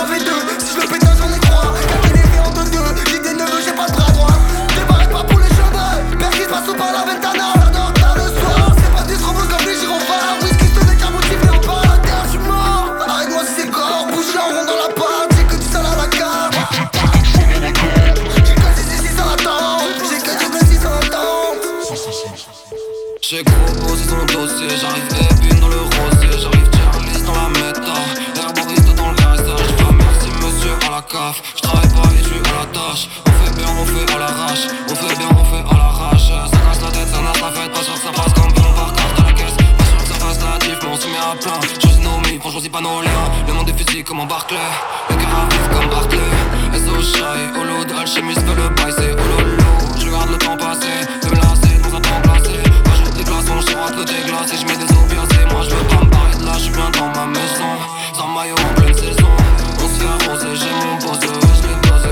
fait deux. Si je le pétage j'en ai trois. Car les fait en deux deux. J'ai des neveux, j'ai pas de bras droit. Débarque pas pour les cheveux. Père qui se passe au par la ventana. J'adore tard le soir. C'est pas des strobos comme les gyrophares. Whisky se tenait qu'un motif et en bas la terre, j'suis mort. Arrête-moi si c'est corps. Bouge en rond dans la pâte. J'ai que du sale à la carte. J'ai que du 6 en attente. J'ai que du 6 en attente. J'ai gros posé son dossier. J'arrive épine dans le rosé. J'arrive Charlie dans la méta. Herboriste dans le garage. Pas merci monsieur à la CAF. J'travaille pas et j'suis à la tâche. On fait bien, on fait à l'arrache. On fait bien, on fait à l'arrache. Ça casse la tête, ça nasse la fête. Pas sûr que ça passe comme ballon par carte à la caisse. Pas sûr que ça fasse la diff, mais on se met à plein. Choisis nos mythes, on choisit pas nos liens. Le monde est physique comme en Barclay. Le cœur arrive comme Barclay. SO Shy, Holo d'alchimiste fait le bail, c'est Hololo. Je regarde le temps passer, de me lasser dans un temps placé. Rajoute des glaçons, je rate le déglace et je mets des opiacés. Moi je veux pas me barrer de là, je suis bien dans ma maison. Sans maillot en pleine saison. On se fait arroser, j'ai mon boss, je l'ai dosé,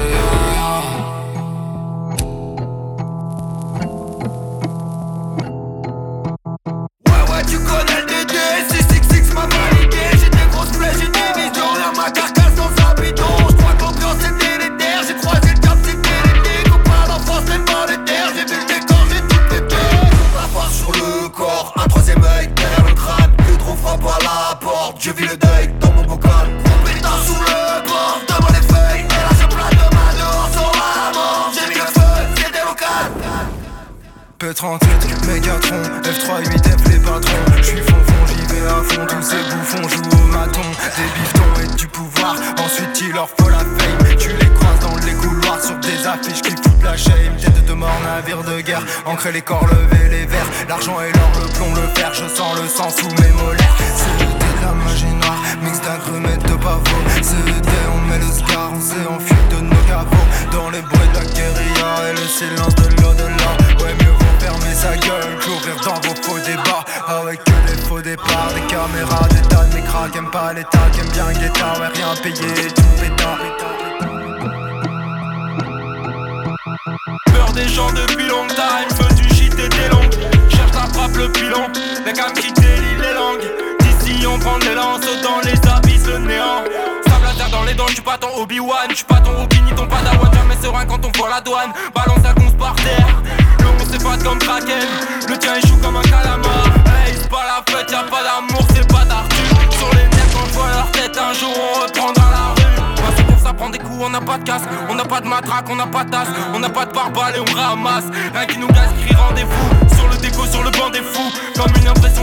Ouais, tu connais le DD. 666 m'a validé. J'ai des grosses plaies, j'ai des visions. Y'a ma carcasse dans un bidon. J'crois que l'ambiance est délétère. J'ai croisé le cap, c'était l'été. Copain d'enfance, les monétaires. J'ai vu le décor, j'ai tout pété. La face sur le corps, un troisième œil derrière le crâne. Que trop frappe à la porte. Je vis le deuil dans mon bocal. Gros pétard sous le bord. Devant les feuilles. Et là je plane de ma dehors. Sur la mort. J'ai mis le feu, c'était local. P38, Mégatron, F38F les patrons. J'suis fond, j'y vais à fond. Tous ces bouffons jouent au maton. Des biftons et du pouvoir. Ensuite il leur faut la fame. Tu les croises dans les couloirs sur des affiches qui foutent la shame. Tête de mort, navire de guerre. Ancrer les corps, lever les verres. L'argent et l'or, le plomb, le fer. Je sens le sang sous mes molaires. C'est de la magie noire, mix d'incremètres de pavot. C'est on met le scar, on s'est enfui de nos caveaux. Dans les bruits de la guérilla et le silence de l'au-delà. Ouais, mieux vaut fermer sa gueule qu'ouvrir dans vos faux débats. Avec que des faux départs, des caméras, des tas de mes cracks. Aime pas l'état, qu'aime bien Guetta. Ouais, rien payé, tout pétard. Peur des gens depuis long time, feu du shit et des langues. Cherche la frappe le pilon, les gammes qui délient les langues. D'ici on prend des lances, dans les abysses le néant. Sable la terre dans les dents, j'suis pas ton Obi-Wan. J'suis pas ton Obi ni ton Padawan. Jamais serein quand on voit la douane. Balance la conce par terre. Le on s'efface comme Kraken. Le tien échoue comme un calamar. Hey, c'est pas la fête, y'a pas d'amour, c'est pas d'Arthur. Sur les nerfs quand j'vois leur tête, un jour on reprendra la rue. C'est pour ça prend des coups, on n'a pas de casque. On n'a pas de matraque, on n'a pas de tasse. On n'a pas de barbale et on ramasse. Rien qui nous casse, crie rendez-vous. Sur le déco, sur le banc des fous. Comme une impression